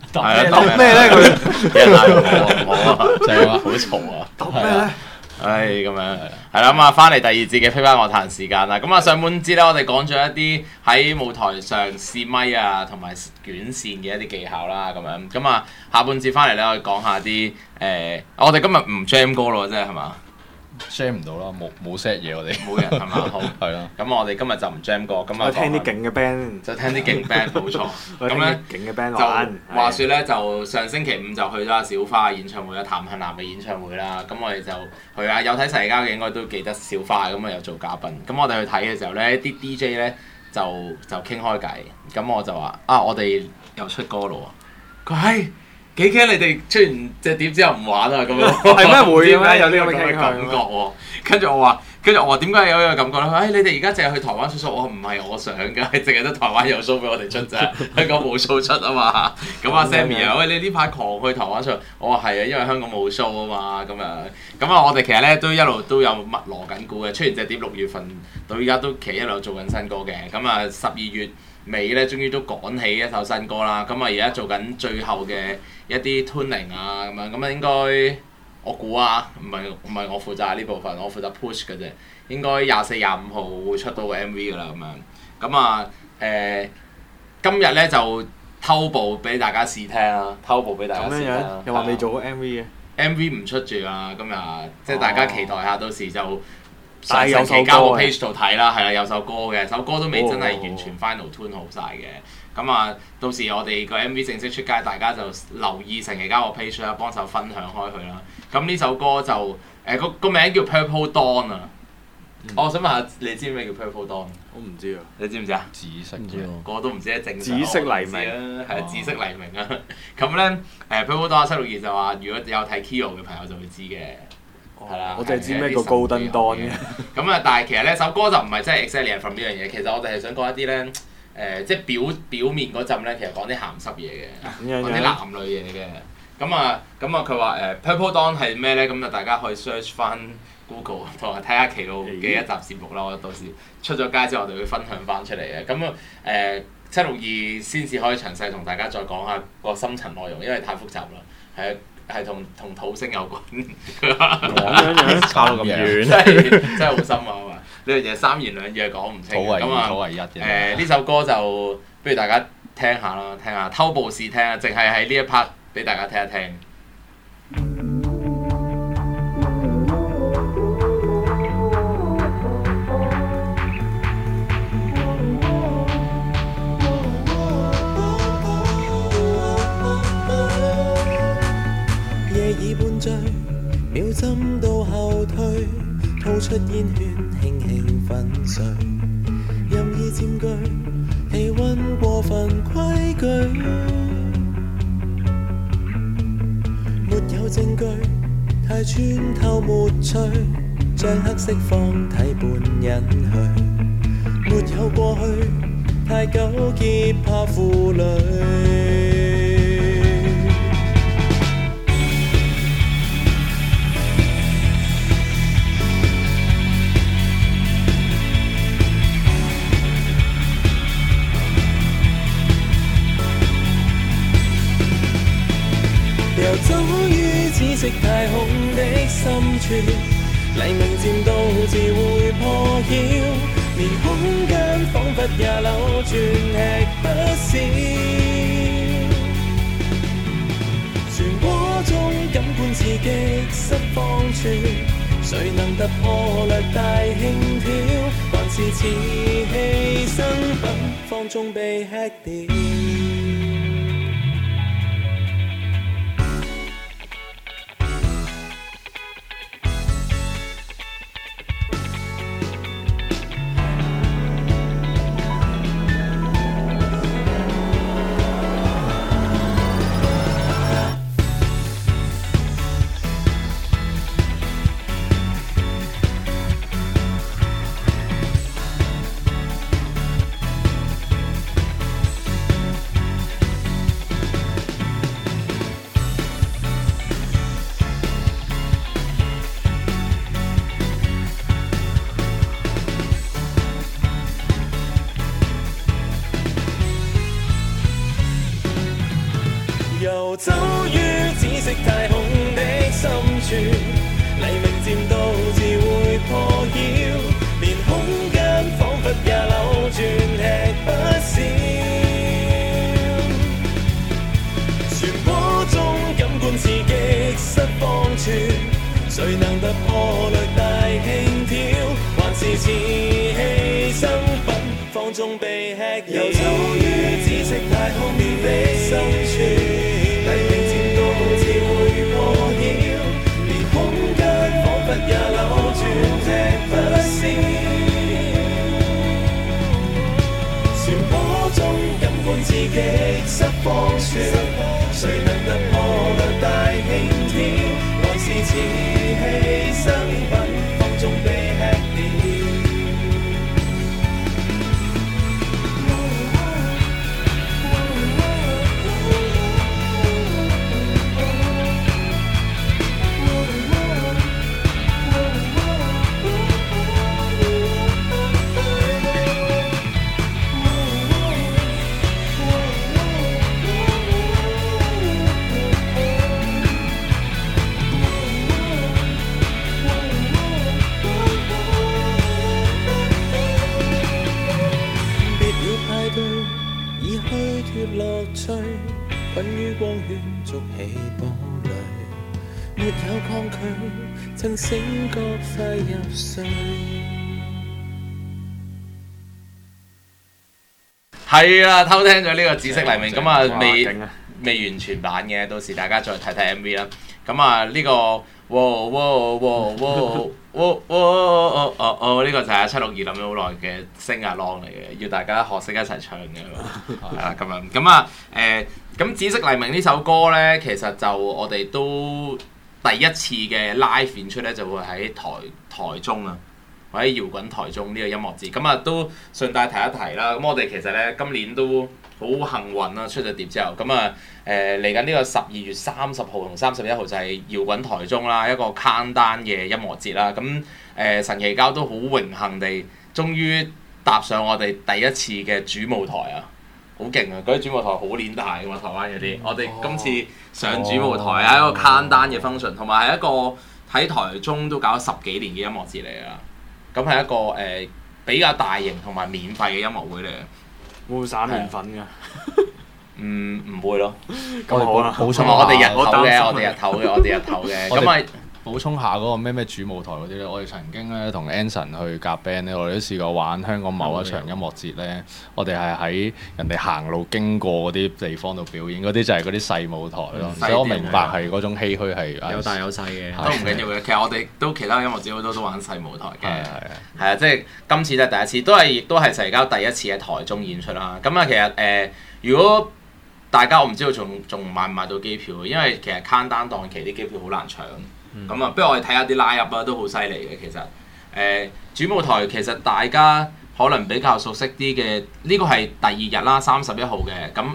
係啊，揼咩咧佢？ 有人嗌我唔好啊， 就係話好嘈啊！ 揼咩咧？ 唉，咁樣係啦，咁啊，翻嚟第二節嘅飛翻樂壇時間啦。咁啊，上半節咧，我哋講咗一啲喺舞台上試咪啊，同埋捲線嘅一啲技巧啦，咁樣。咁啊，下半節翻嚟咧，我哋講下啲我哋今日唔 jam 歌咯，真係係嘛？ share 唔到啦，冇 set 嘢我哋。 冇人係嘛？好係啦。 咁我哋今日就唔 jam 歌，咁啊我聽啲勁嘅 band， 就聽啲勁 band，冇錯。 我聽咁咧啲勁嘅 band 就玩。 話説咧，就上星期五就去咗阿小花嘅演唱會啦，譚杏南嘅演唱會啦。咁我哋就去啊，有睇世交嘅應該都記得小花，咁啊有做嘉賓。咁我哋去睇嘅時候咧，啲 DJ 咧就傾開偈。咁我就話啊，我哋又出歌咯喎。佢係幾驚你哋出完隻碟之後唔玩啊咁樣。 係咩會嘅咩？有呢啲咁嘅傾感覺喎。跟住我話點解有呢個感覺咧？你哋而家淨係去台灣出 show，我唔係我想㗎，係淨係得台灣有 show 俾我哋出啫，香港冇 show 出啊嘛。咁阿 Sammy 啊，喂，你呢排狂去台灣 show，我話係啊，因為香港冇 show 啊嘛。咁啊，我哋其實咧都一路都有密鑼緊鼓嘅，出完隻碟6月份到依家都其實一路做緊新歌嘅。咁啊12月尾咧，終於都趕起一首新歌啦。咁啊而家做緊最後嘅一啲 tuning 啊咁樣，咁啊應該。我估啊，唔係我負責呢部分，我負責 push 嘅啫。應該24、25號會出到個 MV 噶啦咁樣。咁啊今日咧就偷步俾大家試聽啦，偷步俾大家試聽啦。 又話未做過 MV 嘅 MV 唔出住啊，今日即係大家期待下，到時就但係有首歌上交個 page 度睇啦，係啦，有首歌嘅，首歌都未真係完全 final tune 好晒嘅。咁啊，到時我哋個 MV 正式出街，大家就留意成期交個 page 啦，幫手分享開佢啦。咁呢首歌就個名叫 Purple Dawn 啊。我想問下，你知咩叫 Purple Dawn？ 我唔知啊。 你知唔知啊？ 紫色唔知喎。 個個都唔知，正紫色黎明啊，係啊，紫色黎明啊。咁咧Purple Dawn 762就話，如果有睇 Kyo 嘅朋友就會知嘅。係啦， 我淨係知咩叫高登 Dawn 嘅。 咁啊，但係其實咧首歌就唔係真係 exactly from 呢樣嘢。其實我哋係想講一啲咧即係表面嗰陣咧，其實講啲鹹濕嘢嘅，講啲男女嘢嘅。咁啊，佢話Purple Dawn 係咩咧？咁啊，大家可以 search 翻 Google 同埋睇下奇路嘅一集節目啦。我到時出咗街之後，我哋會分享翻出嚟嘅。咁啊762先至可以詳細同大家再講下個深層內容，因為太複雜啦。係同土星有關。 差到咁遠， 真係好深啊嘛！呢樣嘢三言兩語係講唔清嘅。咁啊， 土為一嘅。 呢首歌就不如大家聽下啦，聽下偷步試聽啊，淨係喺呢一 part 俾大家聽一聽。 夜已半醉，秒針到後退，吐出煙圈，輕輕粉碎，任意佔據，氣溫過分規矩，沒有證據，太穿透沒趣，將黑釋放體半隱去，沒有過去，太糾結怕負累。遊走於紫色太空的深處，黎明漸到自會破曉，連空間彷彿也扭轉，吃不消。漩渦中感官刺激釋放處，誰能突破略大輕佻，還是似犧牲品放縱被吃掉。 遊走於紫色太空的深處，黎明漸到自會破曉，連空間彷彿也扭轉，吃不消。漩渦中感官刺激失方處，誰能突破略大輕佻，還是似犧牲品放縱被吃掉？遊走於紫色太空的深處，黎明漸到自會破曉，連空間彷彿也扭轉，吃不消。漩渦中感官刺激失方處，誰能突破略大輕佻，還是似犧牲品放縱被吃掉？樂趣困於光圈，築起堡壘，沒有抗拒，曾醒覺快入睡。 係啦，偷聽咗呢個紫色黎明，咁啊勁啊未完全版嘅，到時大家再睇睇 MV 啦。咁啊呢個呢個就係762諗咗好耐嘅星亞朗嚟嘅，要大家學識一齊唱嘅，係啦咁樣。咁啊咁紫色黎明呢首歌咧，其實就我哋都第一次嘅 live 演出咧，就會喺台中啊，或者搖滾台中呢個音樂節。咁啊都順帶提一提啦。咁我哋其實咧今年都好幸運啦，出咗碟之後，咁啊嚟緊呢個12月30號同31號就係搖滾台中啦，一個 countdown 嘅音樂節啦。咁神奇膠都好榮幸地，終於踏上我哋第一次嘅主舞台啊！好勁啊！嗰啲主舞台好鏈大㗎嘛，台灣嗰啲。我哋今次上主舞台係一個 countdown 嘅 function，同埋係一個喺台中都搞咗10幾年嘅音樂節嚟㗎。咁係一個比較大型同埋免費嘅音樂會嚟嘅。 會唔會散麵粉㗎？ 唔會咯。 咁好啦， 補充我哋日頭嘅， 我我哋日頭嘅。咁咪補充下嗰個咩主舞台嗰啲咧，我哋曾經咧同 Anson 去夾 band 咧，我哋都試過玩香港某一場音樂節咧，我哋係喺人哋行路經過嗰啲地方度表演，嗰啲就係嗰啲細舞台咯。所以我明白係嗰種唏噓係有大有細嘅， 都唔緊要嘅。其實我哋都其他音樂節好多都玩細舞台嘅， 係係啊，即係今次都係第一次，亦都係神交第一次喺台中演出啦。咁啊，其實如果大家我唔知道仲買唔買到機票，因為其實 countdown 檔期啲機票好難搶。咁啊，不如我哋睇下啲 line up 啊，都好犀利嘅。其實主舞台其實大家可能比較熟悉啲嘅，呢個係第2日啦，31號嘅。咁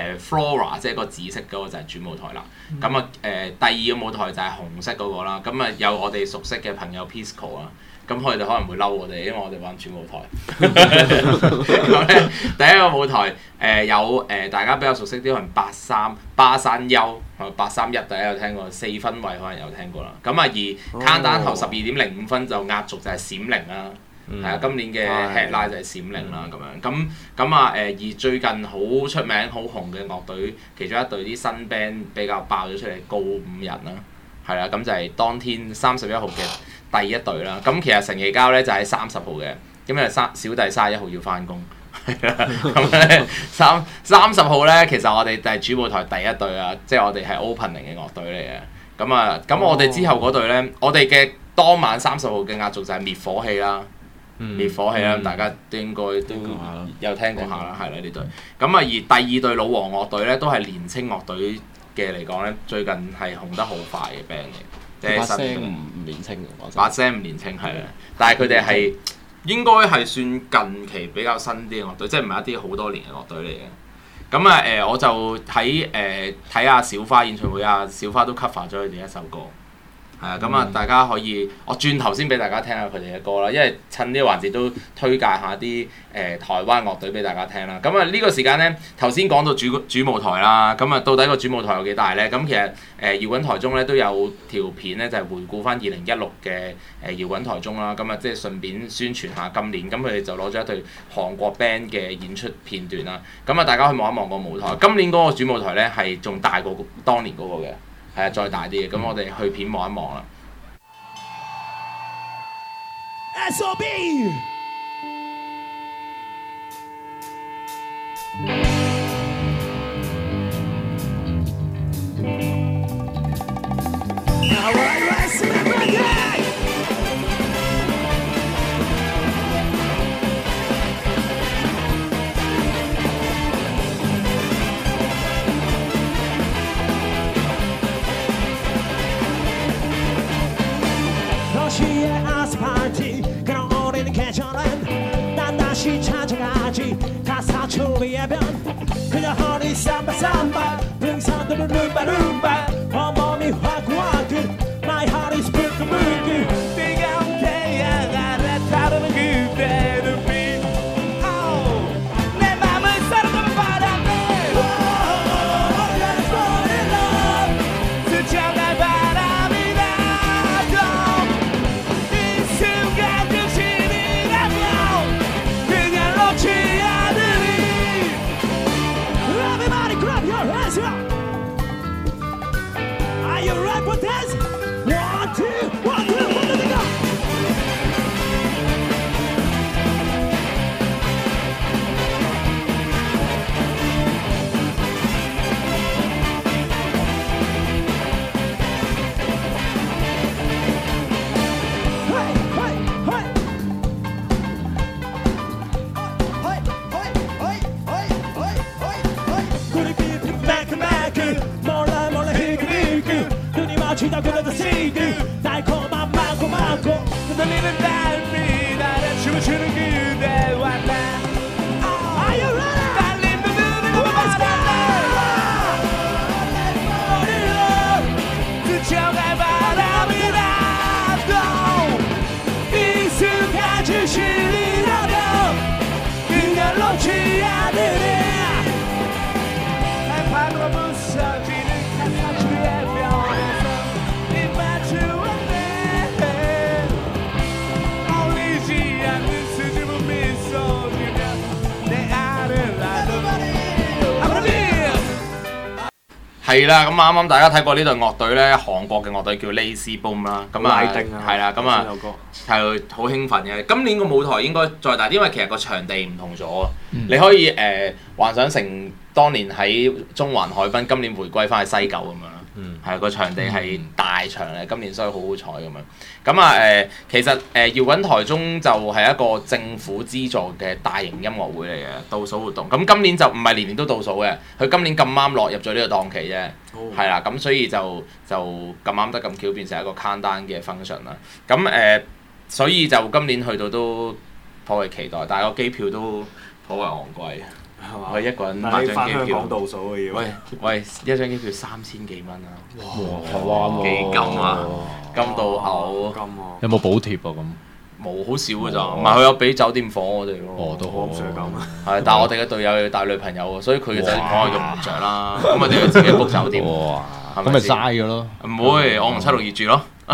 Flora 即係個紫色嗰個就係主舞台啦。咁啊第二個舞台就係紅色嗰個啦。咁啊有我哋熟悉嘅朋友 Pisco 啊。咁佢哋可能會嬲我哋，因為我哋玩主舞台。咁咧第一個舞台有大家比較熟悉啲，可能巴山丘831，大家有聽過，4分位可能有聽過啦。咁啊而 countdown 頭12.05分就壓軸就係閃靈啦，係啊，今年嘅 headline 就係閃靈啦咁樣。咁啊而最近好出名好紅嘅樂隊，其中一隊啲新 band 比較爆咗出嚟，告5人啦，係啦，咁就係當天31號嘅第一隊啦。咁其實神奇膠咧就喺30號嘅，因為小弟31號要翻工。咁咧30號咧，其實我哋係主舞台第一隊啊，即係我哋係 opening 嘅樂隊嚟嘅。咁我哋之後嗰隊咧，我哋嘅當晚30號嘅壓軸就係滅火器啦，滅火器啦，大家都應該都有聽過下啦，係啦呢隊。咁啊而第二隊老王樂隊咧，都係年青樂隊嘅嚟講咧，最近係紅得好快嘅 band 嚟。 把聲唔年青嘅， 把聲唔年青係啦，但係佢哋係應該係算近期比較新啲嘅樂隊，即係唔係一啲好多年嘅樂隊嚟嘅。咁啊我就喺睇下小花演唱會啊，小花都 cover 咗佢哋一首歌， 係啊，咁啊，大家可以我轉頭先俾大家聽下佢哋嘅歌啦，因為趁呢個環節都推介下啲台灣樂隊俾大家聽啦。咁啊呢個時間咧，頭先講到主舞台啦，咁啊到底個主舞台有幾大咧？咁其實搖滾台中咧都有條片咧，就係回顧翻2016嘅搖滾台中啦。咁啊即係順便宣傳下今年，咁佢哋就攞咗一隊韓國 band 嘅演出片段啦。咁啊大家去望一望個舞台，今年嗰個主舞台咧係仲大過當年嗰個嘅。係啊，再大啲嘅，咁我哋去片望一望啦。 SOB。그냥 허리 삼바 등산들은 룸바 어머니 화구화구 My heart is 불끈불끈 뜨거운 태양 아래 타르는 그대를 빛 내 맘을 사로잡은 바람에 Let's fall in love 스쳐갈 바람이 나도 이 순간 정신이라면 그냥 놓지 않으리 Everybody grab your hands up. Are you ready for this? 1, 2, 1, 2, 1, 2, go. Hey, hey, hey. 마치다 그래도 시그 달콤한 마구마구 흔들리는 달빛 아래 춤을 추는 그대와 나 Are you ready? 달린 눈을 감아봐 스쳐갈 바람이 나도 이 순간 진실이라면 그냥 놓지 않으리 날 파도가 부서지는 가사줄의 벽에서 係啦，咁啱啱大家睇過呢隊樂隊咧，韓國嘅樂隊叫 Lazy Boom 啦，咁啊係啦，咁啊係好興奮嘅。今年個舞台應該再大啲，因為其實個場地唔同咗，你可以幻想成當年喺中環海濱，今年回歸翻去西九咁樣。係個場地係大場嚟，今年所以好好彩咁樣。咁啊其實搖滾台中就係一個政府資助嘅大型音樂會嚟嘅倒數活動。咁今年就唔係年年都倒數嘅，佢今年咁啱落入咗呢個檔期啫。係啦，咁所以就咁啱得咁巧變成一個 countdown 嘅 function 啦。咁所以就今年去到都頗為期待，但係個機票都頗為昂貴。我一個人買張機票， 倒數嘅要。 喂，一張機票3000幾蚊啊！ 哇，台灣幾金啊！金到嘔。 金啊！ 有冇補貼啊？咁冇，好少㗎咋，唔係佢有俾酒店房我哋咯。 哦，都好。 係，但係我哋嘅隊友要帶女朋友喎，所以佢嘅酒店房我用唔着啦。咁我哋要自己 book 酒店。 哇！咁咪嘥咗咯。 唔會，我同762住咯。唔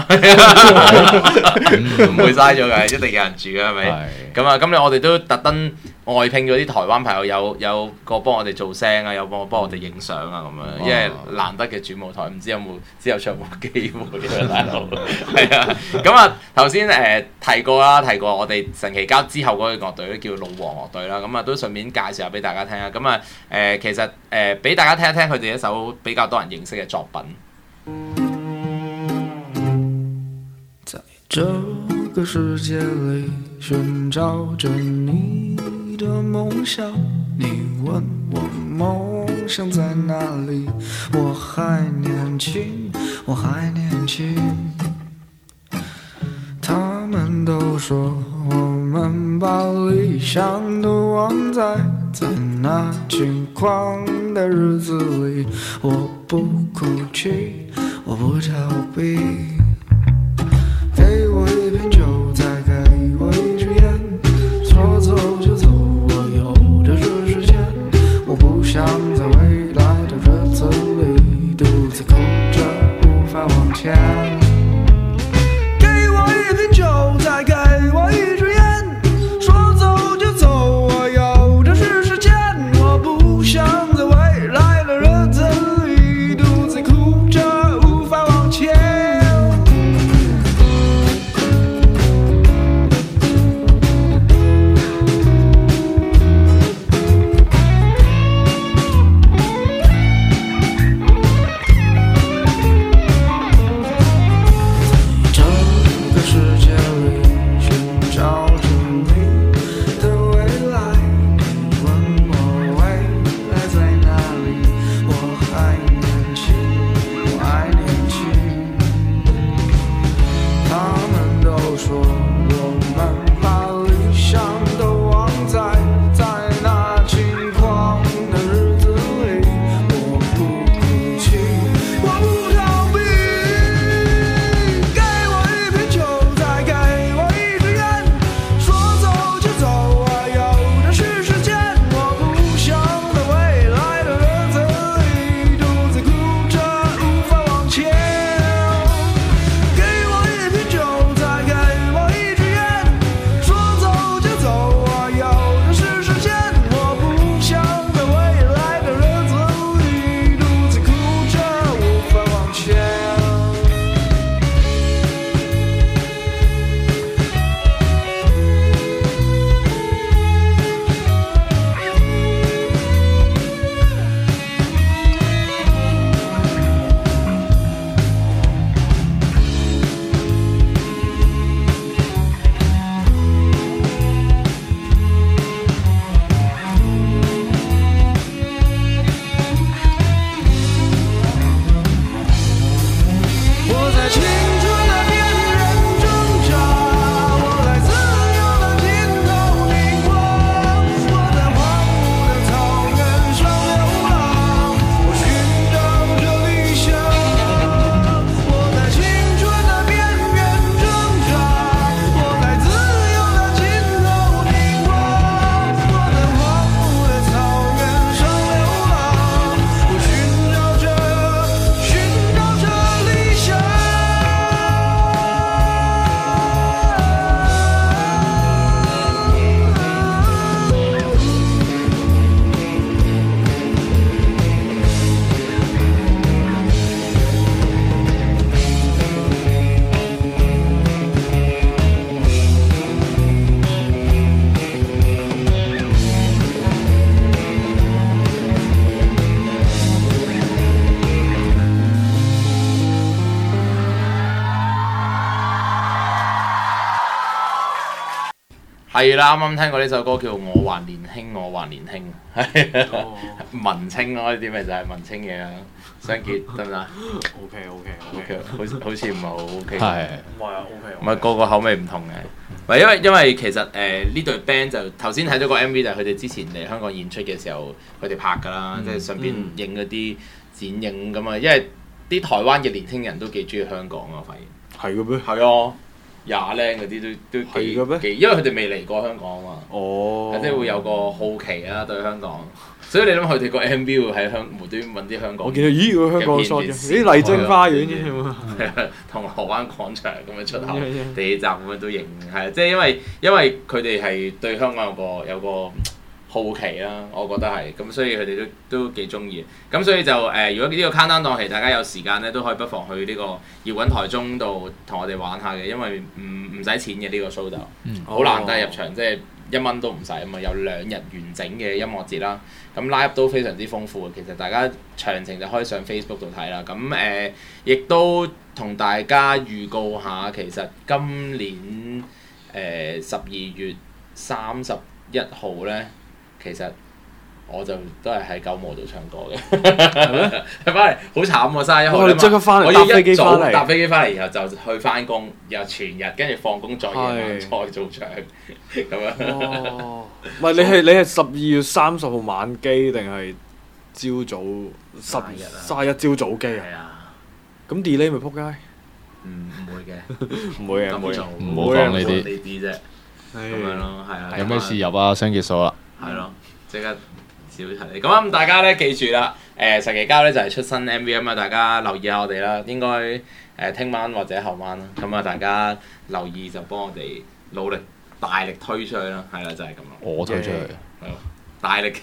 會嘥咗嘅，一定有人住嘅係咪？咁啊，今日我哋都特登外聘咗啲台灣朋友，有個幫我哋做聲啊，有幫我哋影相啊咁樣，因為難得嘅主舞台，唔知有冇之後出有冇機會呢大佬？係啊，咁啊頭先提過我哋神奇交之後嗰個樂隊叫老王樂隊啦，咁啊都順便介紹下俾大家聽啊。咁啊其實俾大家聽一聽佢哋一首比較多人認識嘅作品。 这个世界里寻找着你的梦想，你问我梦想在哪里？我还年轻，我还年轻。他们都说我们把理想都忘在那轻狂的日子里。我不哭泣，我不逃避。 係啦，啱啱聽過呢首歌叫《我還年輕，我還年輕》，係文青咯，呢啲咪就係文青嘢啦。相結得唔得 OK， 好似唔係好 OK。 係唔係啊 OK。 唔係個個口味唔同嘅，唔係因為其實呢隊 band 就頭先睇咗個 MV 就係佢哋之前嚟香港演出嘅時候佢哋拍㗎啦，即係順便影嗰啲剪影咁啊，因為啲台灣嘅年輕人都幾中意香港啊，我發現。 係嘅咩？ 係啊，廿零嗰啲都係嘅咩幾，因為佢哋未嚟過香港啊嘛。 哦。 即係會有個好奇啊對香港，所以你諗佢哋個 MV 會喺無端揾啲香港。 我見到咦個香港 shot 嘅，咦麗晶花園啫嘛。 銅鑼灣廣場咁樣出口，地鐵站咁樣都影，係即係因為佢哋係對香港有個好奇啦，我覺得係，咁所以佢哋都幾中意。咁所以就如果呢個 countdown 檔期大家有時間咧，都可以不妨去呢個搖滾台中度同我哋玩下嘅，因為唔使錢嘅呢個 show 就好難得入場，即係1蚊都唔使啊嘛，有2日完整嘅音樂節啦。咁 live 都非常之豐富嘅，其實大家詳情就可以上 Facebook 度睇啦。咁亦都同大家預告下，其實今年12月31號咧。其實我就都係喺九毛度唱歌嘅，翻嚟好慘喎！31號你即刻翻嚟， 我要搭飛機翻嚟， 搭飛機翻嚟，然後就去翻工，然後全日跟住放工再夜晚再做場咁樣。 哦，唔係你係12月30號晚機定係朝早31朝早機啊？ 係啊， 咁 delay 咪撲街？ 唔會嘅， 唔會嘅， 唔好講呢啲呢啲啫，咁樣咯，係啊。 有咩事入啊？雙結數啦。 係咯，即刻少提你。咁大家咧記住啦，神奇膠咧就係出新 MV 啊嘛，大家留意下我哋啦。應該聽晚或者後晚啦。咁啊，大家留意就幫我哋努力大力推出去啦。係啦，就係咁咯。 我推出去， 大力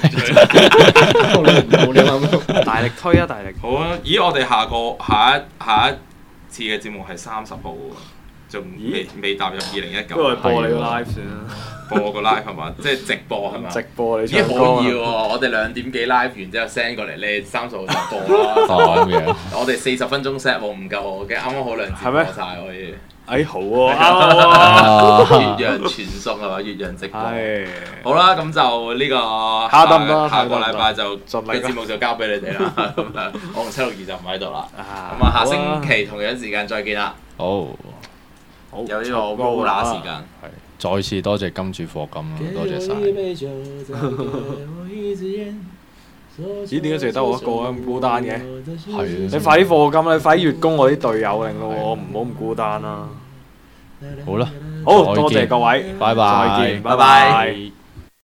大力推啊！大力。 好啊！咦，我哋下一次嘅節目係30號喎，仲未踏入2019。 不如播你個 live 算啦。 播個 live 係嘛？即係直播係嘛？ 直播你咦可唱歌以喎！我哋2點幾 live 完之後 send 過嚟，你30號就播啦。 哦咁樣。 我哋40分鐘 set 喎，唔夠我嘅，啱啱好2節播晒可以。 好喎，啱喎。 越洋傳送係嘛？越洋直播。 係。 好啦，咁就呢個下個禮拜就嘅節目就交俾你哋啦。咁啊，我同762就唔喺度啦。咁啊，下星期同樣時間再見啦。 好。 有呢個 roller 時間。 係。再次多謝金主課金啦，多謝晒。 咦？點解淨係得我一個咁孤單嘅？ 係你快啲課金啦！你快啲月供我啲隊友，令到我唔好咁孤單啦。 好啦， 好多謝各位， 拜拜， 再見，拜拜。